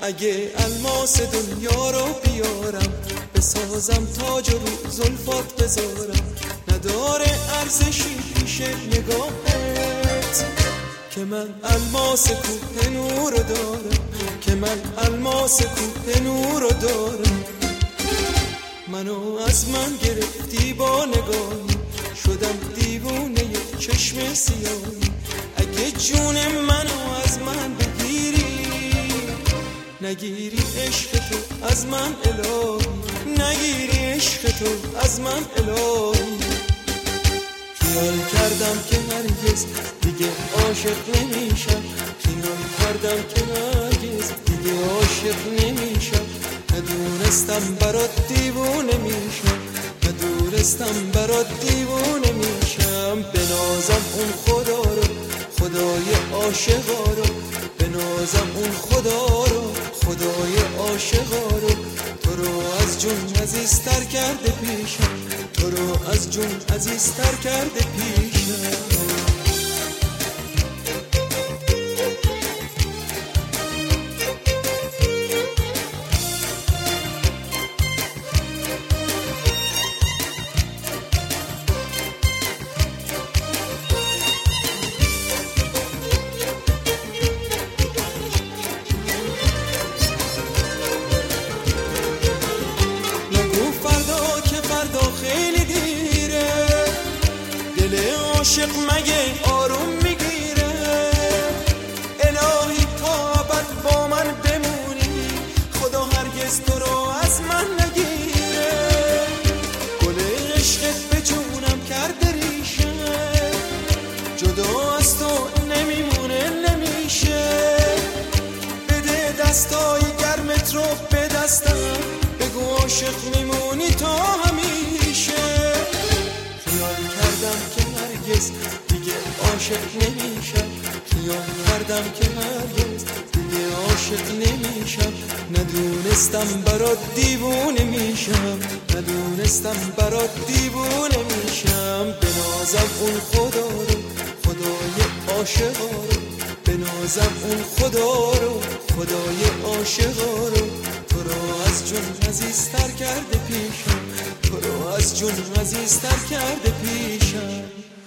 اگه الماس دنیا رو بیارم، بسازم تاج رو زلفات بذارم، نداره ارزشی پیش نگاهت که من الماس کوه نور رو دارم، که من الماس کوه نور رو دارم. منو از من گرفتی با نگاهی، شدم دیوونه چشم سیاهی. اگه جون منو از من بگیری، نگیری عشق تو از من الهی، نگیری عشق تو از من الهی. خیال کردم که هرگز دیگه عاشق نمیشم، خیال کردم که هرگز دیگه عاشق نمیشم. ندونستم برات دیوونه میشم، ندونستم برات دیوونه میشم. بنازم اون خدا رو، خدای عاشقا رو، بنازم اون خدا رو، خدای عاشقا رو. تو رو از جون عزیزتر کرده پیشم، تو رو از جون عزیزتر کرده پیشم. عاشق مگه آروم میگیره؟ الهی تا ابد با من بمونی، خدا هرگز تو رو از من نگیره. گل عشقت به جونم کرده ریشه، جدا از تو نمیمونه نمیشه. بده دستای گرمت رو به دستم، بگو عاشق میمونی تا همیشه. خیال کردم که هرگز دیگه عاشق نمیشم، خیال کردم که هرگز دیگه عاشق نمیشم. ندونستم برات دیوونه میشم، ندونستم برات دیوونه میشم. بنازم اون خدا رو، خدای عاشقا رو، بنازم اون خدا رو، خدای عاشقا رو. تو رو از جون عزیزتر کرده پیشم، تو رو از جون عزیزتر کرده پیشم.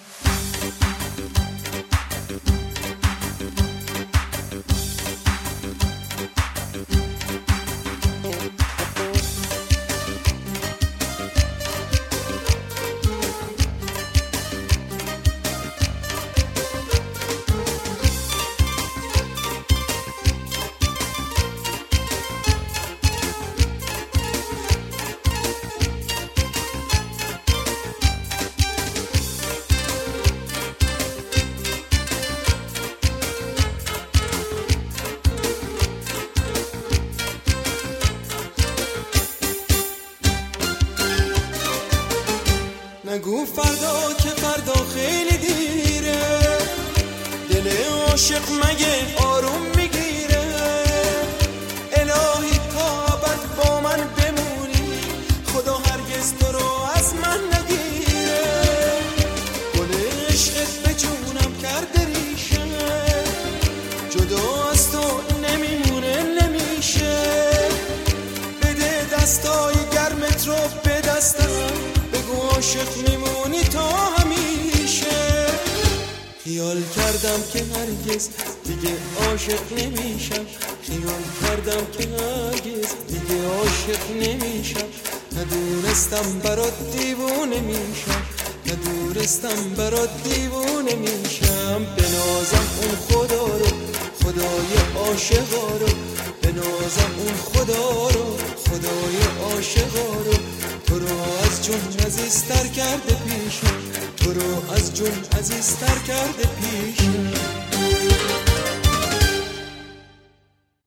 نگو فردا که فردا خیلی دیره، دل عاشق مگه آروم میگیره. الهی تا ابد با من بمونی، خدا هرگز تو رو از من نگیره. گل عشقت به جونم کرده ریشه، جدا از تو نمیمونه نمیشه. بده دستای گرمت رو به دستم، عاشق میمونی تا همیشه. خیال کردم که هرگز دیگه عاشق نمیشم، خیال کردم که هرگز دیگه عاشق نمیشم. ندونستم برات دیوونه میشم، ندونستم برات دیوونه میشم. بنازم اون خدا رو، خدای عاشقا رو، بنازم اون خدا رو، خدای عاشقا رو. تو رو از جون عزیزتر کرده پیشم، تو رو از جون عزیزتر کرده پیشم.